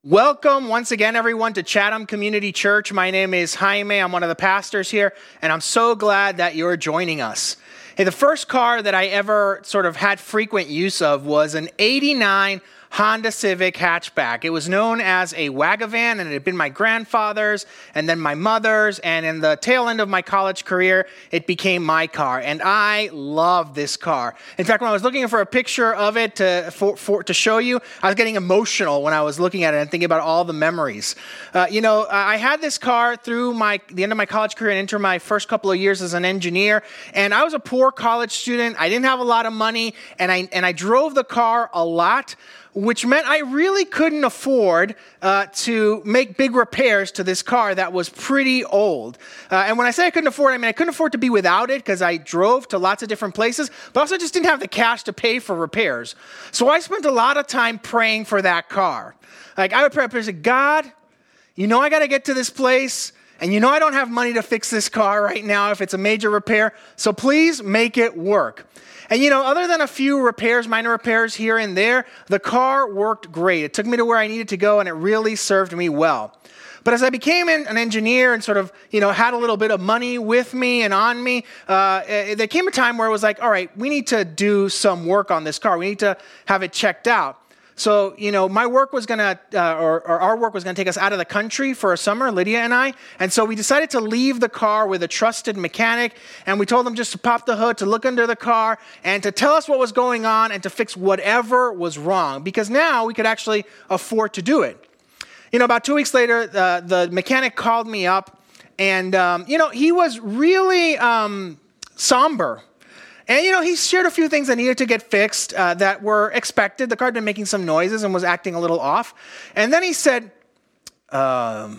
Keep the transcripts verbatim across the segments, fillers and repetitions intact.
Welcome once again, everyone, to Chatham Community Church. My name is Jaime. I'm one of the pastors here, and I'm so glad that you're joining us. Hey, the first car that I ever sort of had frequent use of was an eighty-nine Honda Civic hatchback. It was known as a Wagavan, and it had been my grandfather's and then my mother's, and in the tail end of my college career, it became my car, and I loved this car. In fact, when I was looking for a picture of it to, for, for, to show you, I was getting emotional when I was looking at it and thinking about all the memories. Uh, you know, I had this car through my the end of my college career and into my first couple of years as an engineer, and I was a poor college student. I didn't have a lot of money, and I and I drove the car a lot, which meant I really couldn't afford uh, to make big repairs to this car that was pretty old. Uh, and when I say I couldn't afford it, I mean I couldn't afford to be without it because I drove to lots of different places, but also just didn't have the cash to pay for repairs. So I spent a lot of time praying for that car. Like I would pray, I said, God, you know I got to get to this place, and you know I don't have money to fix this car right now if it's a major repair, so please make it work. And you know, other than a few repairs, minor repairs here and there, the car worked great. It took me to where I needed to go, and it really served me well. But as I became an engineer and sort of, you know, had a little bit of money with me and on me, uh, there came a time where it was like, all right, we need to do some work on this car. We need to have it checked out. So, you know, my work was going to, uh, or, or our work was going to take us out of the country for a summer, Lydia and I. And so we decided to leave the car with a trusted mechanic. And we told them just to pop the hood, to look under the car, and to tell us what was going on and to fix whatever was wrong. Because now we could actually afford to do it. You know, about two weeks later, uh, the mechanic called me up. And, um, you know, he was really um, somber. And, you know, he shared a few things that needed to get fixed uh, that were expected. The car had been making some noises and was acting a little off. And then he said, um,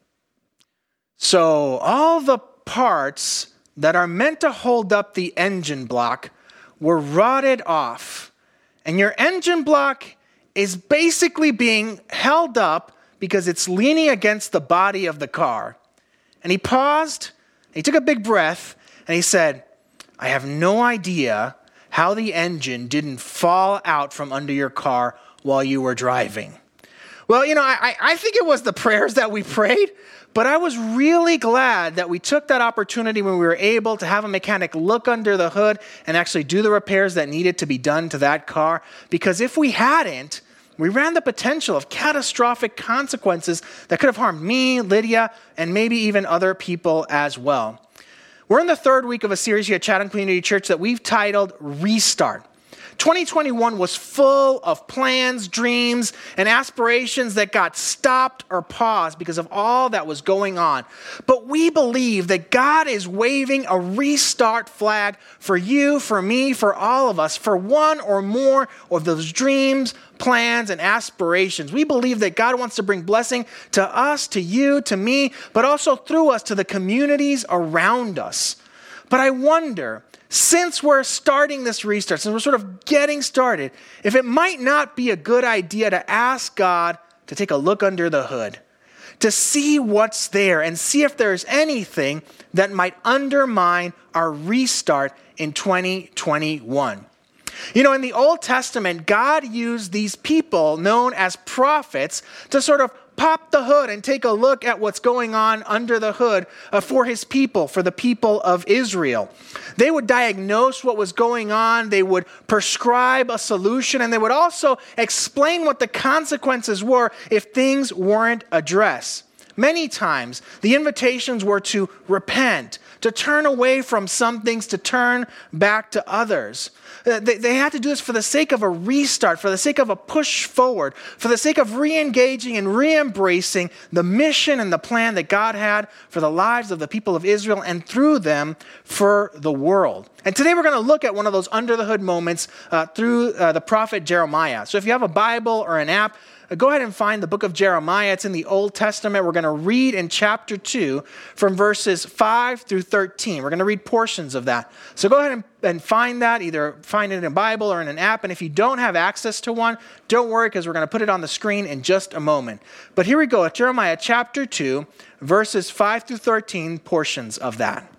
so all the parts that are meant to hold up the engine block were rotted off. And your engine block is basically being held up because it's leaning against the body of the car. And he paused, and he took a big breath, and he said, I have no idea how the engine didn't fall out from under your car while you were driving. Well, you know, I, I think it was the prayers that we prayed, but I was really glad that we took that opportunity when we were able to have a mechanic look under the hood and actually do the repairs that needed to be done to that car. Because if we hadn't, we ran the potential of catastrophic consequences that could have harmed me, Lydia, and maybe even other people as well. We're in the third week of a series here at Chatham Community Church that we've titled Restart. twenty twenty-one was full of plans, dreams, and aspirations that got stopped or paused because of all that was going on. But we believe that God is waving a restart flag for you, for me, for all of us, for one or more of those dreams, plans, and aspirations. We believe that God wants to bring blessing to us, to you, to me, but also through us to the communities around us. But I wonder, since we're starting this restart, since we're sort of getting started, if it might not be a good idea to ask God to take a look under the hood, to see what's there and see if there's anything that might undermine our restart in twenty twenty-one. You know, in the Old Testament, God used these people known as prophets to sort of pop the hood and take a look at what's going on under the hood uh, for his people, for the people of Israel. They would diagnose what was going on, they would prescribe a solution, and they would also explain what the consequences were if things weren't addressed. Many times, the invitations were to repent, to turn away from some things, to turn back to others. They, they had to do this for the sake of a restart, for the sake of a push forward, for the sake of re-engaging and re-embracing the mission and the plan that God had for the lives of the people of Israel and through them for the world. And today we're going to look at one of those under-the-hood moments uh, through uh, the prophet Jeremiah. So if you have a Bible or an app, go ahead and find the book of Jeremiah. It's in the Old Testament. We're going to read in chapter two from verses five through thirteen. We're going to read portions of that. So go ahead and, and find that, either find it in a Bible or in an app. And if you don't have access to one, don't worry, because we're going to put it on the screen in just a moment. But here we go at Jeremiah chapter two, verses five through thirteen, portions of that.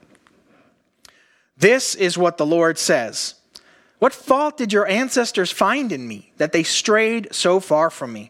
This is what the Lord says. What fault did your ancestors find in me that they strayed so far from me?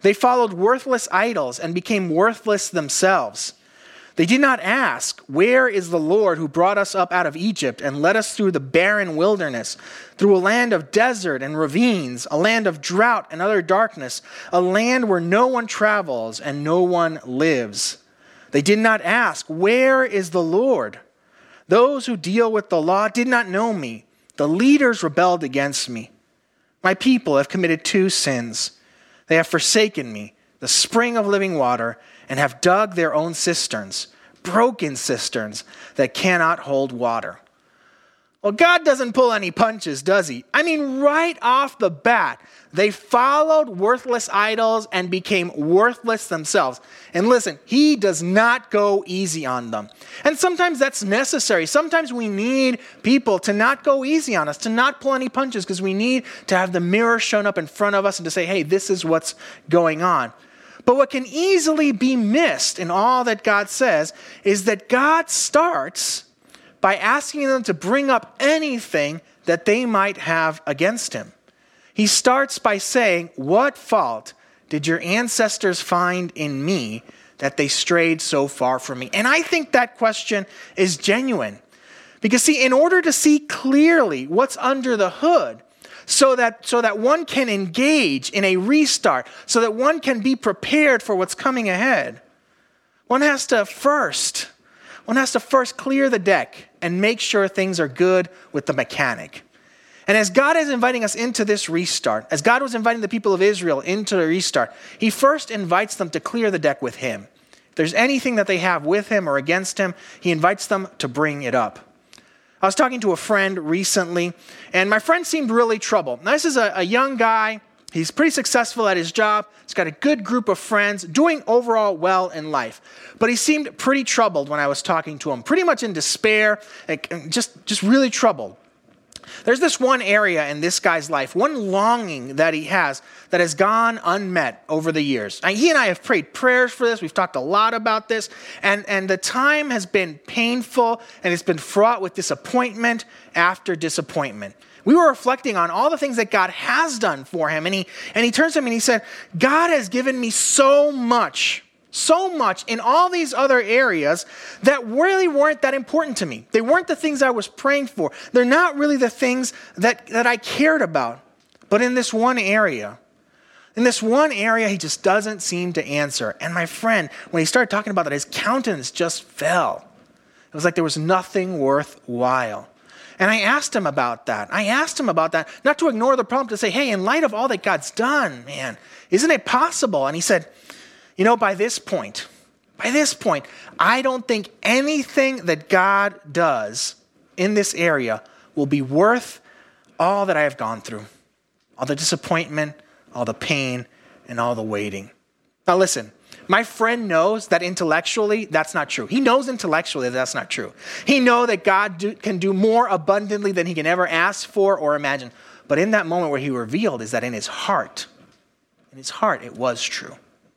They followed worthless idols and became worthless themselves. They did not ask, where is the Lord who brought us up out of Egypt and led us through the barren wilderness, through a land of desert and ravines, a land of drought and utter darkness, a land where no one travels and no one lives. They did not ask, where is the Lord? Those who deal with the law did not know me. The leaders rebelled against me. My people have committed two sins. They have forsaken me, the spring of living water, and have dug their own cisterns, broken cisterns that cannot hold water. Well, God doesn't pull any punches, does he? I mean, right off the bat, they followed worthless idols and became worthless themselves. And listen, he does not go easy on them. And sometimes that's necessary. Sometimes we need people to not go easy on us, to not pull any punches, because we need to have the mirror shown up in front of us and to say, hey, this is what's going on. But what can easily be missed in all that God says is that God starts by asking them to bring up anything that they might have against him. He starts by saying, what fault did your ancestors find in me that they strayed so far from me? And I think that question is genuine. Because see, in order to see clearly what's under the hood, so that, so that one can engage in a restart, so that one can be prepared for what's coming ahead, one has to first, one has to first clear the deck and make sure things are good with the mechanic. And as God is inviting us into this restart, as God was inviting the people of Israel into the restart, he first invites them to clear the deck with him. If there's anything that they have with him or against him, he invites them to bring it up. I was talking to a friend recently, and my friend seemed really troubled. Now, this is a, a young guy. He's pretty successful at his job. He's got a good group of friends, doing overall well in life. But he seemed pretty troubled when I was talking to him, pretty much in despair, like just, just really troubled. There's this one area in this guy's life, one longing that he has that has gone unmet over the years. And he and I have prayed prayers for this. We've talked a lot about this. And, and the time has been painful, and it's been fraught with disappointment after disappointment. We were reflecting on all the things that God has done for him. And he, and he turns to him and he said, God has given me so much. So much in all these other areas that really weren't that important to me. They weren't the things I was praying for. They're not really the things that, that I cared about. But in this one area, in this one area, he just doesn't seem to answer. And my friend, when he started talking about that, his countenance just fell. It was like there was nothing worthwhile. And I asked him about that. I asked him about that, not to ignore the problem, to say, hey, in light of all that God's done, man, isn't it possible? And he said, you know, by this point, by this point, I don't think anything that God does in this area will be worth all that I have gone through. All the disappointment, all the pain, and all the waiting. Now listen, my friend knows that intellectually that's not true. He knows intellectually that that's not true. He knows that God do, can do more abundantly than he can ever ask for or imagine. But in that moment where he revealed is that in his heart, in his heart, it was true.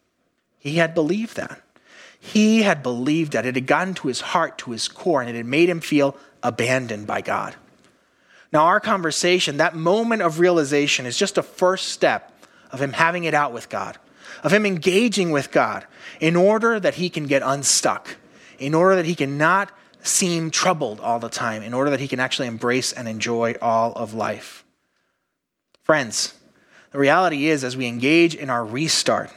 He had believed that. He had believed that. It had gotten to his heart, to his core, and it had made him feel abandoned by God. Now, our conversation, that moment of realization, is just a first step of him having it out with God, of him engaging with God in order that he can get unstuck, in order that he can not seem troubled all the time, in order that he can actually embrace and enjoy all of life. Friends, the reality is, as we engage in our restart,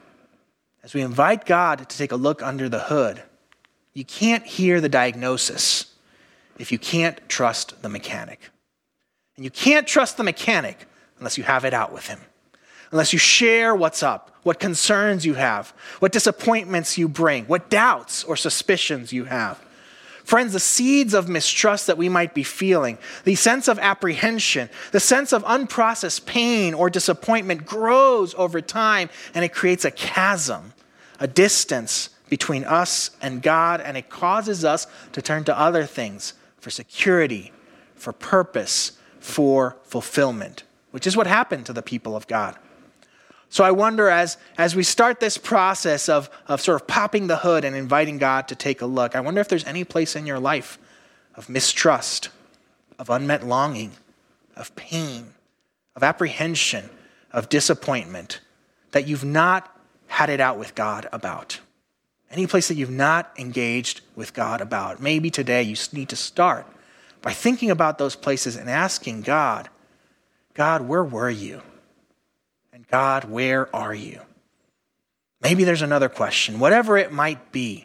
as we invite God to take a look under the hood, you can't hear the diagnosis if you can't trust the mechanic. And you can't trust the mechanic unless you have it out with him. Unless you share what's up, what concerns you have, what disappointments you bring, what doubts or suspicions you have. Friends, the seeds of mistrust that we might be feeling, the sense of apprehension, the sense of unprocessed pain or disappointment grows over time, and it creates a chasm, a distance between us and God, and it causes us to turn to other things for security, for purpose, for fulfillment, which is what happened to the people of God. So I wonder, as, as we start this process of, of sort of popping the hood and inviting God to take a look, I wonder if there's any place in your life of mistrust, of unmet longing, of pain, of apprehension, of disappointment that you've not had it out with God about? Any place that you've not engaged with God about? Maybe today you need to start by thinking about those places and asking God, God, where were you? And God, where are you? Maybe there's another question. Whatever it might be,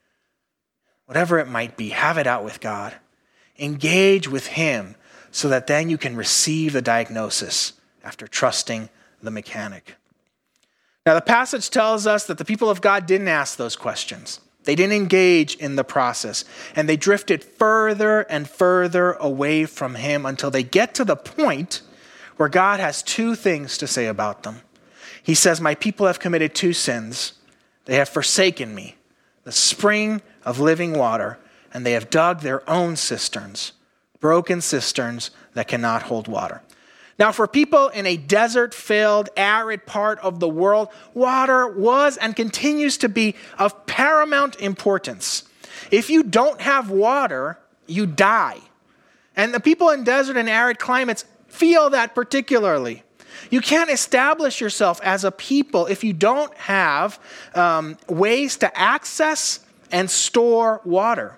whatever it might be, have it out with God. Engage with him so that then you can receive the diagnosis after trusting the mechanic. Now, the passage tells us that the people of God didn't ask those questions. They didn't engage in the process, and they drifted further and further away from him until they get to the point where God has two things to say about them. He says, my people have committed two sins. They have forsaken me, the spring of living water, and they have dug their own cisterns, broken cisterns that cannot hold water. Now, for people in a desert-filled, arid part of the world, water was and continues to be of paramount importance. If you don't have water, you die. And the people in desert and arid climates feel that particularly. You can't establish yourself as a people if you don't have um, ways to access and store water.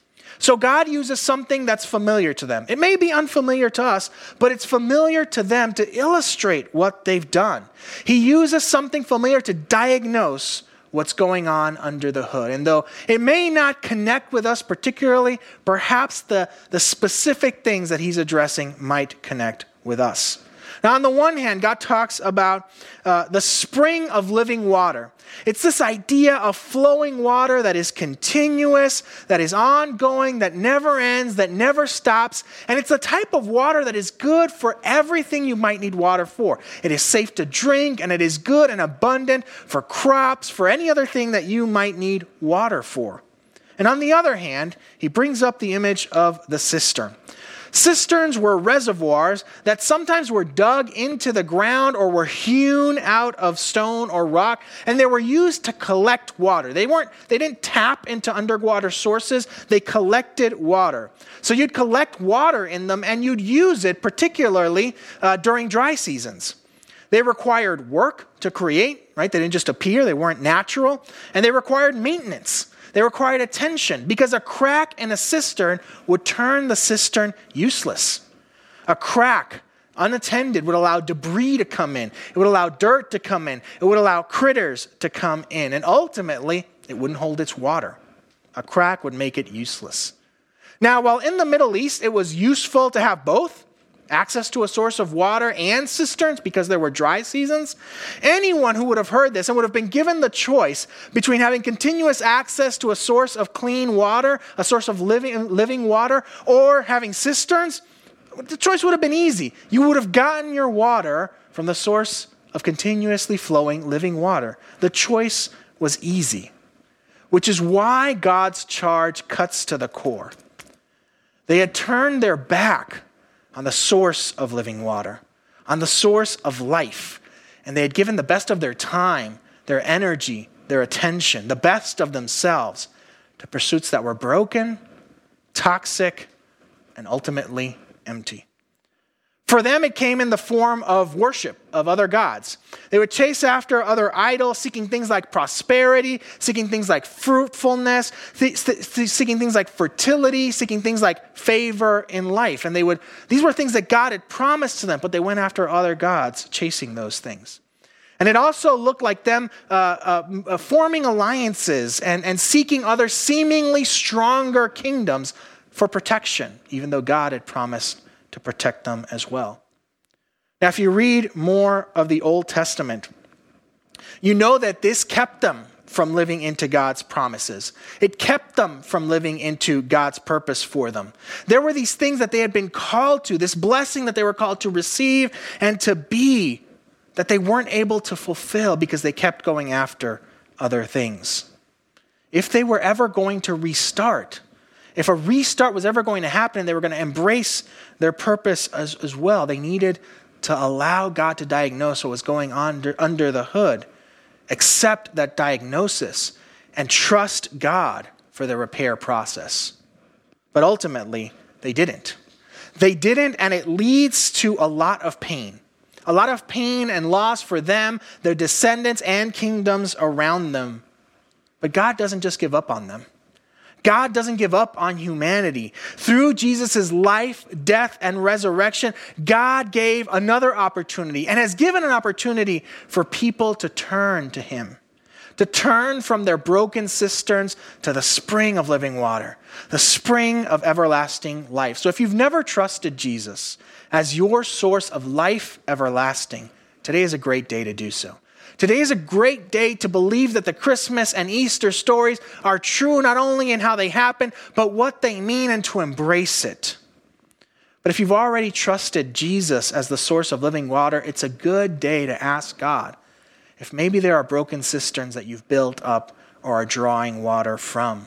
So God uses something that's familiar to them. It may be unfamiliar to us, but it's familiar to them to illustrate what they've done. He uses something familiar to diagnose what's going on under the hood. And though it may not connect with us particularly, perhaps the, the specific things that he's addressing might connect with us. Now, on the one hand, God talks about uh, the spring of living water. It's this idea of flowing water that is continuous, that is ongoing, that never ends, that never stops. And it's the type of water that is good for everything you might need water for. It is safe to drink, and it is good and abundant for crops, for any other thing that you might need water for. And on the other hand, he brings up the image of the cistern. Cisterns were reservoirs that sometimes were dug into the ground or were hewn out of stone or rock, and they were used to collect water. They weren't, they didn't tap into underwater sources, they collected water. So you'd collect water in them and you'd use it particularly uh, during dry seasons. They required work to create, right? They didn't just appear, they weren't natural, and they required maintenance. They required attention because a crack in a cistern would turn the cistern useless. A crack, unattended, would allow debris to come in. It would allow dirt to come in. It would allow critters to come in. And ultimately, it wouldn't hold its water. A crack would make it useless. Now, while in the Middle East, it was useful to have both, access to a source of water and cisterns because there were dry seasons, anyone who would have heard this and would have been given the choice between having continuous access to a source of clean water, a source of living, living water, or having cisterns, the choice would have been easy. You would have gotten your water from the source of continuously flowing living water. The choice was easy, which is why God's charge cuts to the core. They had turned their back on the source of living water, on the source of life. And they had given the best of their time, their energy, their attention, the best of themselves to pursuits that were broken, toxic, and ultimately empty. For them, it came in the form of worship of other gods. They would chase after other idols, seeking things like prosperity, seeking things like fruitfulness, th- th- seeking things like fertility, seeking things like favor in life. And they would; these were things that God had promised to them, but they went after other gods, chasing those things. And it also looked like them uh, uh, forming alliances and, and seeking other seemingly stronger kingdoms for protection, even though God had promised to protect them as well. Now, if you read more of the Old Testament, you know that this kept them from living into God's promises. It kept them from living into God's purpose for them. There were these things that they had been called to, this blessing that they were called to receive and to be, that they weren't able to fulfill because they kept going after other things. If they were ever going to restart, if a restart was ever going to happen and they were going to embrace their purpose as, as well, they needed to allow God to diagnose what was going on under, under the hood, accept that diagnosis, and trust God for the repair process. But ultimately, they didn't. They didn't, and it leads to a lot of pain. a lot of pain and loss for them, their descendants, and kingdoms around them. But God doesn't just give up on them. God doesn't give up on humanity. Through Jesus' life, death, and resurrection, God gave another opportunity and has given an opportunity for people to turn to him, to turn from their broken cisterns to the spring of living water, the spring of everlasting life. So if you've never trusted Jesus as your source of life everlasting, today is a great day to do so. Today is a great day to believe that the Christmas and Easter stories are true not only in how they happen, but what they mean, and to embrace it. But if you've already trusted Jesus as the source of living water, it's a good day to ask God if maybe there are broken cisterns that you've built up or are drawing water from.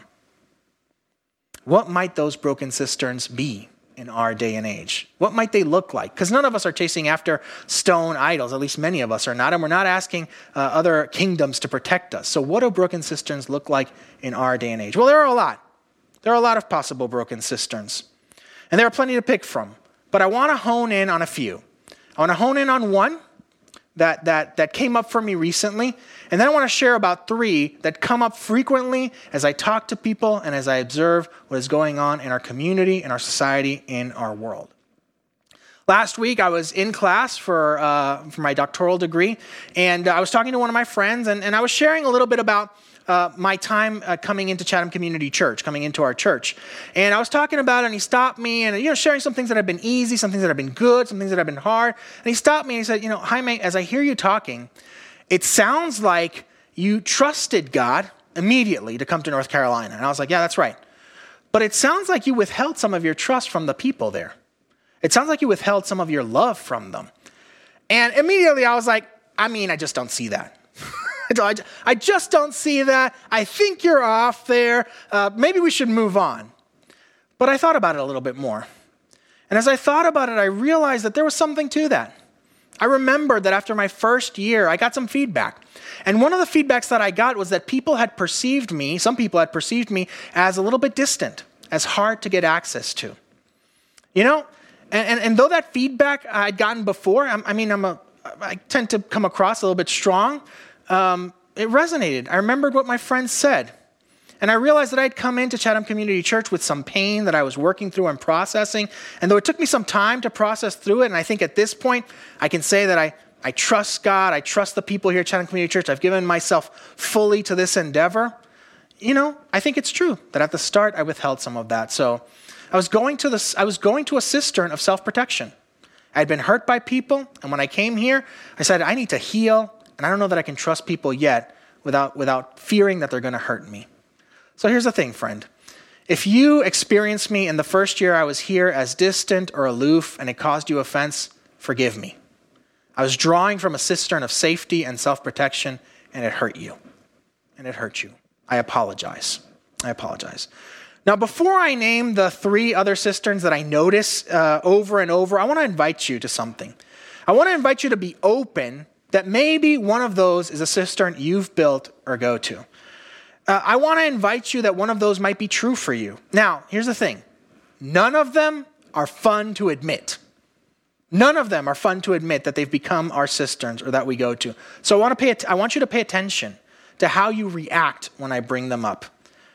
What might those broken cisterns be in our day and age? What might they look like? Because none of us are chasing after stone idols, at least many of us are not, and we're not asking uh, other kingdoms to protect us. So what do broken cisterns look like in our day and age? Well, there are a lot. There are a lot of possible broken cisterns, and there are plenty to pick from, but I want to hone in on a few. I want to hone in on one that, that, that came up for me recently, and then I want to share about three that come up frequently as I talk to people and as I observe what is going on in our community, in our society, in our world. Last week, I was in class for uh, for my doctoral degree, and I was talking to one of my friends, and, and I was sharing a little bit about uh, my time uh, coming into Chatham Community Church, coming into our church. And I was talking about it, and he stopped me, and you know, sharing some things that have been easy, some things that have been good, some things that have been hard. And he stopped me, and he said, you know, Jaime, as I hear you talking, it sounds like you trusted God immediately to come to North Carolina. And I was like, yeah, that's right. But it sounds like you withheld some of your trust from the people there. It sounds like you withheld some of your love from them. And immediately I was like, I mean, I just don't see that. I just don't see that. I think you're off there. Uh, maybe we should move on. But I thought about it a little bit more. And as I thought about it, I realized that there was something to that. I remembered that after my first year, I got some feedback. And one of the feedbacks that I got was that people had perceived me, some people had perceived me as a little bit distant, as hard to get access to. You know, and, and, and though that feedback I'd gotten before, I, I mean, I'm a, I tend to come across a little bit strong, um, it resonated. I remembered what my friends said. And I realized that I'd come into Chatham Community Church with some pain that I was working through and processing. And though it took me some time to process through it, and I think at this point, I can say that I, I trust God, I trust the people here at Chatham Community Church, I've given myself fully to this endeavor. You know, I think it's true that at the start, I withheld some of that. So I was going to the, I was going to a cistern of self-protection. I had been hurt by people, and when I came here, I said, I need to heal, and I don't know that I can trust people yet without, without fearing that they're going to hurt me. So here's the thing, friend. If you experienced me in the first year I was here as distant or aloof and it caused you offense, forgive me. I was drawing from a cistern of safety and self-protection, and it hurt you. And it hurt you. I apologize. I apologize. Now, before I name the three other cisterns that I notice uh, over and over, I want to invite you to something. I want to invite you to be open that maybe one of those is a cistern you've built or go to. Uh, I want to invite you that one of those might be true for you. Now, here's the thing. None of them are fun to admit. None of them are fun to admit that they've become our cisterns or that we go to. So I want to pay. I want you to pay attention to how you react when I bring them up.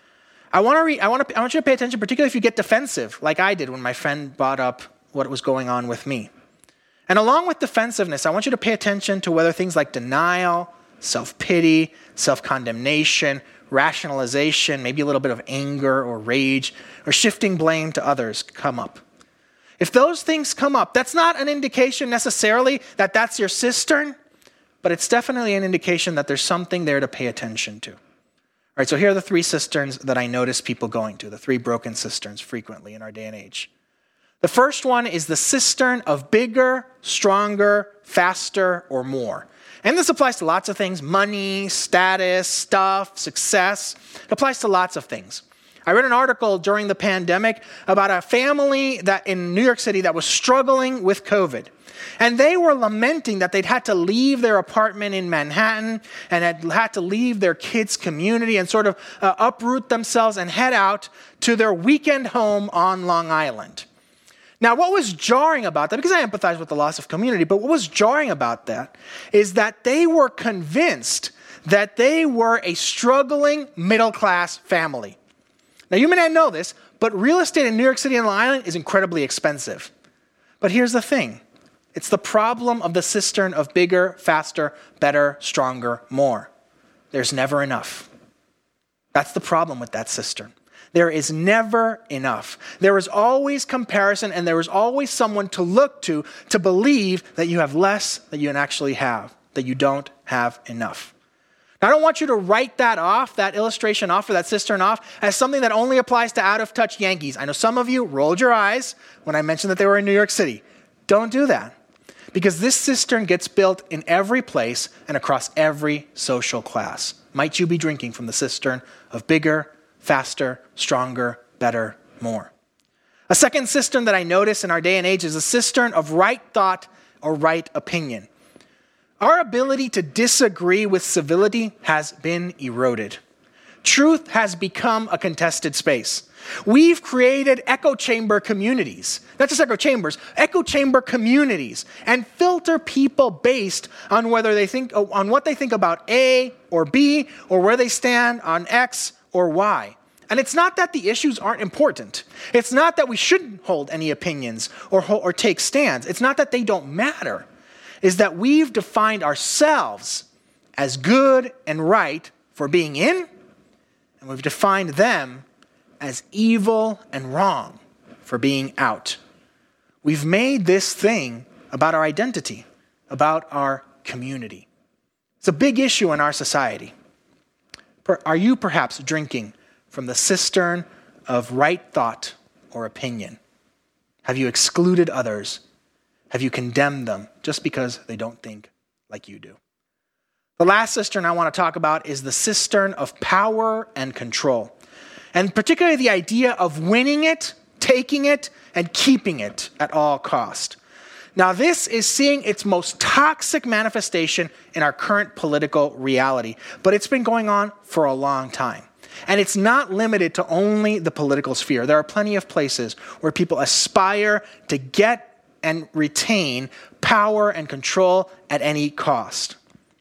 I want to. Re- I want to. I want you to pay attention, particularly if you get defensive, like I did when my friend brought up what was going on with me. And along with defensiveness, I want you to pay attention to whether things like denial, self-pity, self-condemnation, rationalization, maybe a little bit of anger or rage, or shifting blame to others come up. If those things come up, that's not an indication necessarily that that's your cistern, but it's definitely an indication that there's something there to pay attention to. All right, so here are the three cisterns that I notice people going to, the three broken cisterns frequently in our day and age. The first one is the cistern of bigger, stronger, faster, or more. And this applies to lots of things: money, status, stuff, success. It applies to lots of things. I read an article during the pandemic about a family that in New York City that was struggling with COVID. And they were lamenting that they'd had to leave their apartment in Manhattan and had had to leave their kids' community and sort of uh, uproot themselves and head out to their weekend home on Long Island. Now, what was jarring about that, because I empathize with the loss of community, but what was jarring about that is that they were convinced that they were a struggling middle-class family. Now, you may not know this, but real estate in New York City and Long Island is incredibly expensive. But here's the thing. It's the problem of the cistern of bigger, faster, better, stronger, more. There's never enough. That's the problem with that cistern. There is never enough. There is always comparison, and there is always someone to look to to believe that you have less than you actually have, that you don't have enough. Now, I don't want you to write that off, that illustration off, or that cistern off, as something that only applies to out-of-touch Yankees. I know some of you rolled your eyes when I mentioned that they were in New York City. Don't do that, because this cistern gets built in every place and across every social class. Might you be drinking from the cistern of bigger, faster, stronger, better, more? A second cistern that I notice in our day and age is a cistern of right thought or right opinion. Our ability to disagree with civility has been eroded. Truth has become a contested space. We've created echo chamber communities, not just echo chambers, echo chamber communities, and filter people based on whether they think on what they think about A or B, or where they stand on X or Y. And it's not that the issues aren't important. It's not that we shouldn't hold any opinions or, or take stands. It's not that they don't matter. It's that we've defined ourselves as good and right for being in, and we've defined them as evil and wrong for being out. We've made this thing about our identity, about our community. It's a big issue in our society. Are you perhaps drinking from the cistern of right thought or opinion? Have you excluded others? Have you condemned them just because they don't think like you do? The last cistern I want to talk about is the cistern of power and control, and particularly the idea of winning it, taking it, and keeping it at all cost. Now, this is seeing its most toxic manifestation in our current political reality, but it's been going on for a long time. And it's not limited to only the political sphere. There are plenty of places where people aspire to get and retain power and control at any cost.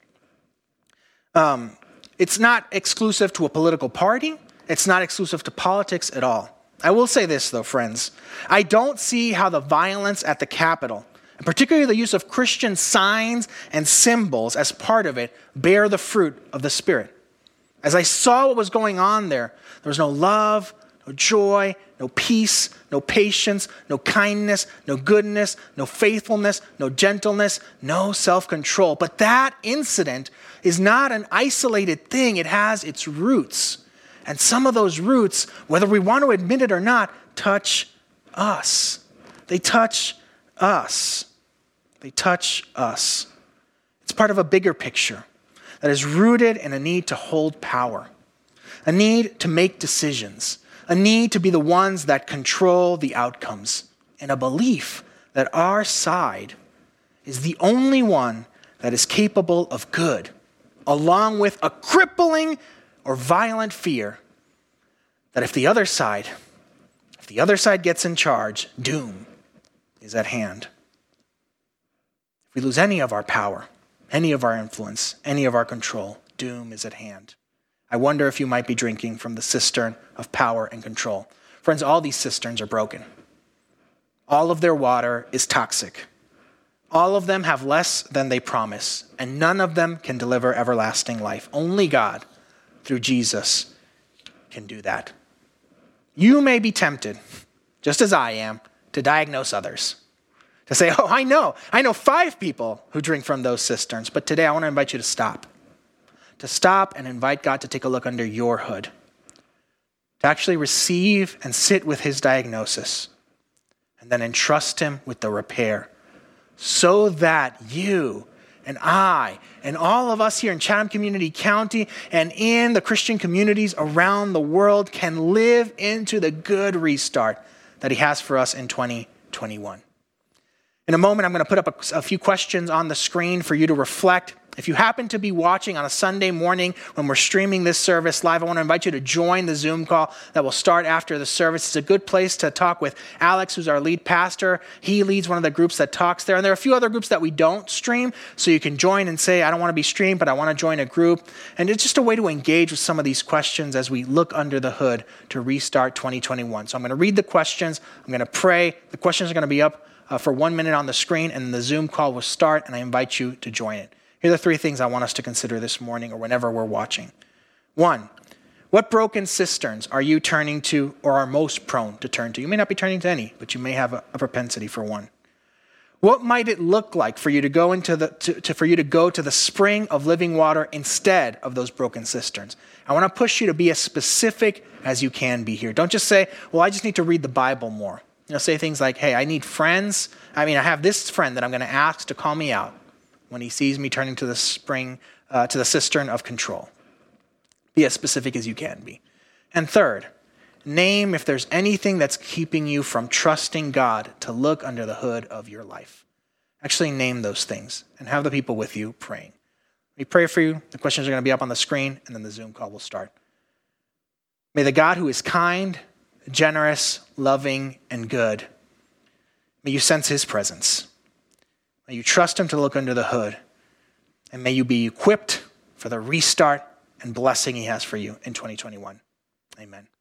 Um, it's not exclusive to a political party. It's not exclusive to politics at all. I will say this, though, friends. I don't see how the violence at the Capitol, and particularly the use of Christian signs and symbols as part of it, bear the fruit of the Spirit. As I saw what was going on there, there was no love, no joy, no peace, no patience, no kindness, no goodness, no faithfulness, no gentleness, no self-control. But that incident is not an isolated thing. It has its roots. And some of those roots, whether we want to admit it or not, touch us. They touch us. They touch us. It's part of a bigger picture that is rooted in a need to hold power, a need to make decisions, a need to be the ones that control the outcomes, and a belief that our side is the only one that is capable of good, along with a crippling or violent fear that if the other side, if the other side gets in charge, doom is at hand. If we lose any of our power, any of our influence, any of our control, doom is at hand. I wonder if you might be drinking from the cistern of power and control. Friends, all these cisterns are broken. All of their water is toxic. All of them have less than they promise, and none of them can deliver everlasting life. Only God, through Jesus, can do that. You may be tempted, just as I am, to diagnose others. To say, oh, I know, I know five people who drink from those cisterns, but today I want to invite you to stop. To stop and invite God to take a look under your hood. To actually receive and sit with his diagnosis, and then entrust him with the repair, so that you and I and all of us here in Chatham Community County and in the Christian communities around the world can live into the good restart that he has for us in twenty twenty-one. In a moment, I'm going to put up a, a few questions on the screen for you to reflect If you happen to be watching on a Sunday morning when we're streaming this service live, I want to invite you to join the Zoom call that will start after the service. It's a good place to talk with Alex, who's our lead pastor. He leads one of the groups that talks there. And there are a few other groups that we don't stream, so you can join and say, I don't want to be streamed, but I want to join a group. And it's just a way to engage with some of these questions as we look under the hood to restart twenty twenty-one. So I'm going to read the questions. I'm going to pray. The questions are going to be up uh, for one minute on the screen, and the Zoom call will start, and I invite you to join it. Here are the three things I want us to consider this morning or whenever we're watching. One, what broken cisterns are you turning to or are most prone to turn to? You may not be turning to any, but you may have a, a propensity for one. What might it look like for you to go into the to, to, for you to go to the spring of living water instead of those broken cisterns? I want to push you to be as specific as you can be here. Don't just say, well, I just need to read the Bible more. You know, say things like, hey, I need friends. I mean, I have this friend that I'm going to ask to call me out when he sees me turning to the spring, uh, to the cistern of control. Be as specific as you can be. And third, name if there's anything that's keeping you from trusting God to look under the hood of your life. Actually name those things and have the people with you praying. We pray for you. The questions are going to be up on the screen, and then the Zoom call will start. May the God who is kind, generous, loving, and good, may you sense his presence. May you trust him to look under the hood, and may you be equipped for the restart and blessing he has for you in twenty twenty-one. Amen.